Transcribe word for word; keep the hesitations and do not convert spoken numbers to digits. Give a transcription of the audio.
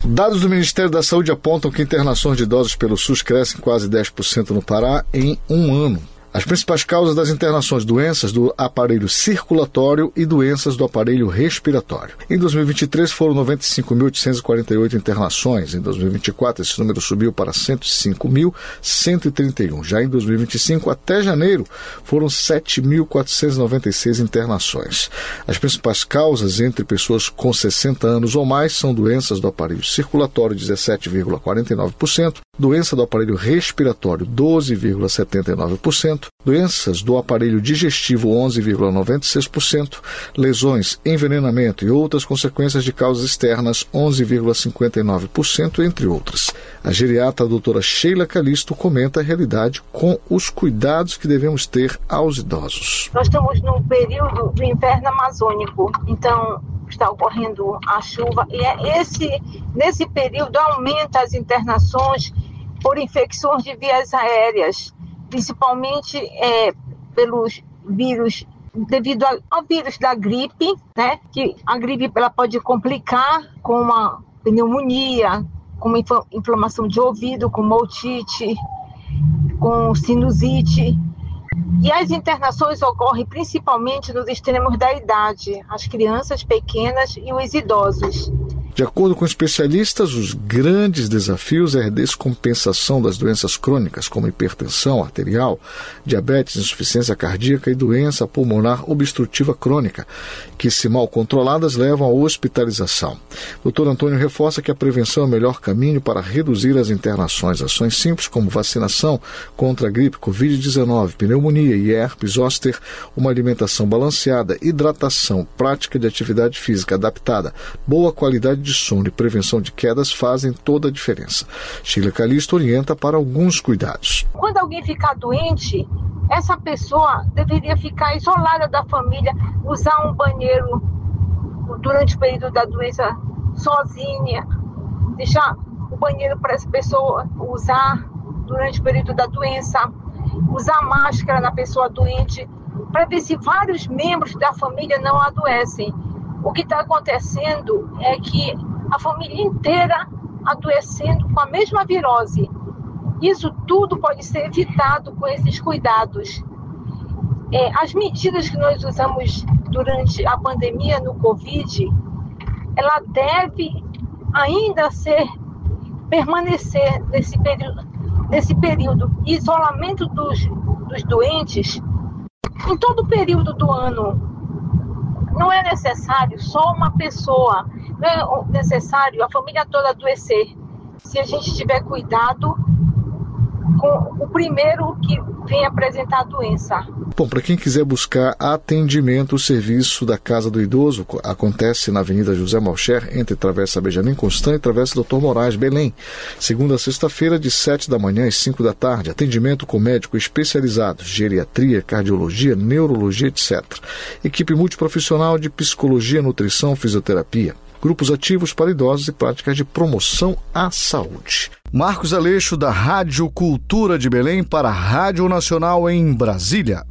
Dados do Ministério da Saúde apontam que internações de idosos pelo SUS crescem quase dez por cento no Pará em um ano. As principais causas das internações: doenças do aparelho circulatório e doenças do aparelho respiratório. Em dois mil e vinte e três foram noventa e cinco mil oitocentas e quarenta e oito internações. Em dois mil e vinte e quatro esse número subiu para cento e cinco mil cento e trinta e um. Já em dois mil e vinte e cinco, até janeiro, foram sete mil quatrocentas e noventa e seis internações. As principais causas entre pessoas com sessenta anos ou mais são doenças do aparelho circulatório, dezessete vírgula quarenta e nove por cento, doença do aparelho respiratório, doze vírgula setenta e nove por cento, doenças do aparelho digestivo, onze vírgula noventa e seis por cento, lesões, envenenamento e outras consequências de causas externas, onze vírgula cinquenta e nove por cento, entre outras. A geriatra a doutora Sheila Calisto comenta a realidade com os cuidados que devemos ter aos idosos. Nós estamos no período do inverno amazônico, então está ocorrendo a chuva e é esse, nesse período aumenta as internações por infecções de vias aéreas, principalmente é, pelos vírus, devido ao vírus da gripe, né? Que a gripe ela pode complicar com uma pneumonia, com uma inflamação de ouvido, com otite, com sinusite. E as internações ocorrem principalmente nos extremos da idade, as crianças pequenas e os idosos. De acordo com especialistas, os grandes desafios é a descompensação das doenças crônicas, como hipertensão arterial, diabetes, insuficiência cardíaca e doença pulmonar obstrutiva crônica, que, se mal controladas, levam à hospitalização. doutor Antônio reforça que a prevenção é o melhor caminho para reduzir as internações. Ações simples como vacinação contra a gripe, covid dezenove, pneumonia e herpes zoster, uma alimentação balanceada, hidratação, prática de atividade física adaptada, boa qualidade de sono e prevenção de quedas fazem toda a diferença. Sheila Calisto orienta para alguns cuidados. Quando alguém ficar doente, essa pessoa deveria ficar isolada da família, usar um banheiro durante o período da doença sozinha, deixar o banheiro para essa pessoa usar durante o período da doença, usar máscara na pessoa doente, para ver se vários membros da família não adoecem. O que está acontecendo é que a família inteira adoecendo com a mesma virose. Isso tudo pode ser evitado com esses cuidados. É, as medidas que nós usamos durante a pandemia no Covid, ela deve ainda ser, permanecer nesse período, nesse período. Isolamento dos, dos doentes em todo o período do ano. Não é necessário só uma pessoa, não é necessário a família toda adoecer. Se a gente tiver cuidado com o primeiro que vem apresentar a doença. Bom, para quem quiser buscar atendimento, o serviço da Casa do Idoso acontece na Avenida José Malcher, entre Travessa Benjamin Constant e Travessa doutor Moraes, Belém. Segunda a sexta-feira, de sete da manhã às cinco da tarde. Atendimento com médico especializado, geriatria, cardiologia, neurologia, etcétera. Equipe multiprofissional de psicologia, nutrição, fisioterapia. Grupos ativos para idosos e práticas de promoção à saúde. Marcos Aleixo, da Rádio Cultura de Belém, para a Rádio Nacional em Brasília.